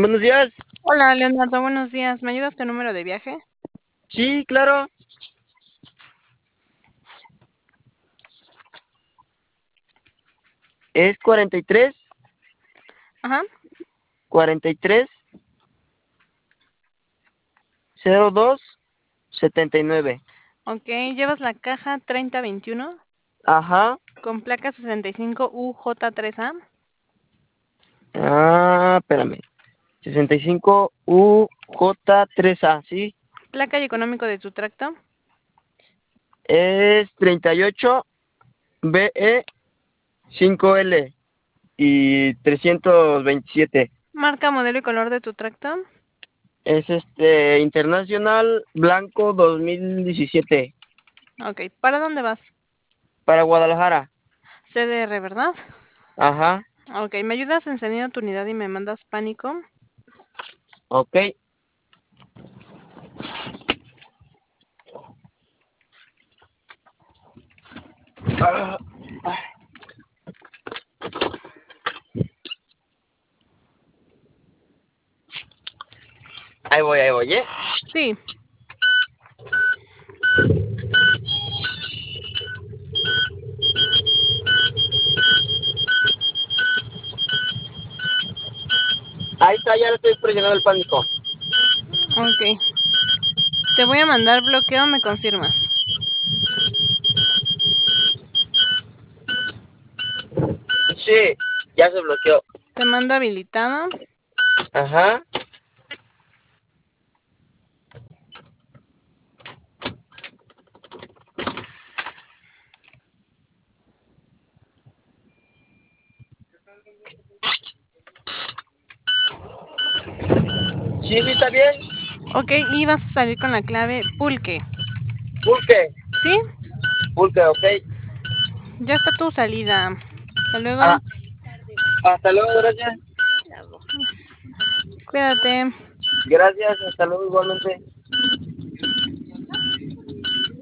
Buenos días. Hola, Leonardo, buenos días. ¿Me ayudas tu número de viaje? Sí, claro. Es Ajá. 43 02 79. Ok, llevas la caja 3021 Ajá. con placa 65UJ3A, Espérame. 65 UJ3A, ¿sí? placa y económico de tu tracto, Es 38 BE 5L y 327. marca, modelo y color de tu tracto. Es Internacional Blanco 2017. Ok, ¿para dónde vas? Para Guadalajara. CDR, ¿verdad? Ajá. Ok, ¿me ayudas encendiendo tu unidad y me mandas pánico? Ok. Ah, ahí voy, ¿eh? Sí. Ahí está, ya le estoy presionando el pánico. Ok. Te voy a mandar bloqueo, ¿me confirmas? Sí, ya se bloqueó. Te mando habilitado. Ajá. Sí, sí, está bien. Ok, y vas a salir con la clave pulque. Pulque, ¿Sí? pulque, ok. Ya está tu salida. Hasta luego. Ah, hasta luego, gracias. Cuídate. Gracias, hasta luego igualmente.